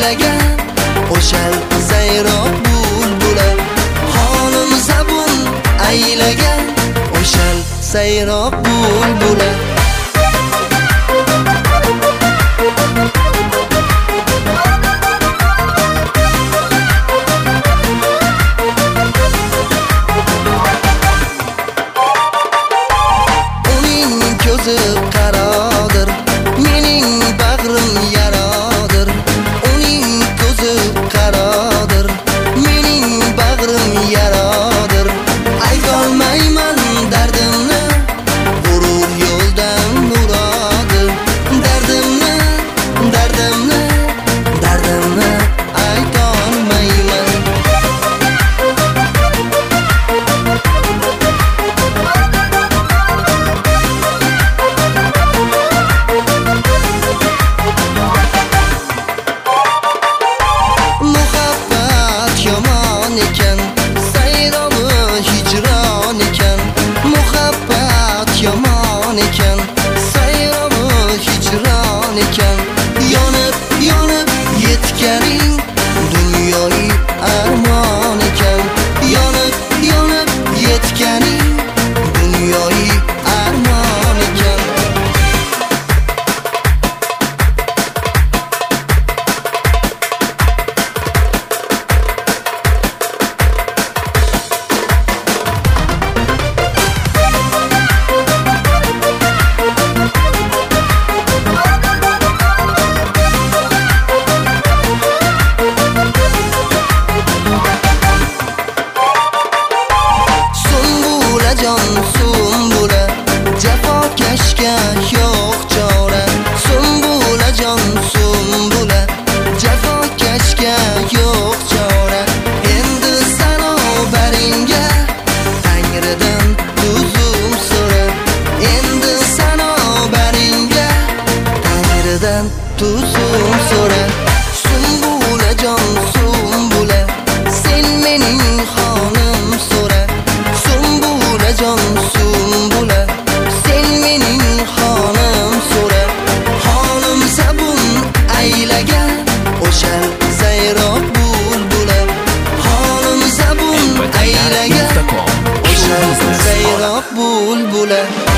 aylagan o'shal sayroq bulbula. Xonim zabun aylagan o'shal sayroq bulbula. Ko'zi qarodir, mening bag'rim yarodir. Uning ko'zi qarodir, mening bag'rim yarodir. Aytolmayman dardimni, g'urur yo'ldan murodi. Dardimni aytolmayman. Yomon ekan, sayromi hijron ekan. Muhabbat yomon ekan, sayromi hijron ekan. Yonib yetganing dunyoyi armon ekan. Yonib yetganing dunyoyi armon ekan. Sumbula, jafokashga yo'q chora. Sumbulajon sumbula, jafokashga yo'q chora. Endi sanobaringga Tangridan uzum so'ra. Endi sanobaringga Tangridan tuzum so'ra. Sumbulajon sumbula, sen mening xonim so'ra. Sumbulajon sumbula, sen mening xonim so'ra. Xonim zabun aylagan o'shal sayroq bulbula. Xonim zabun aylagan o'shal sayroq bulbula.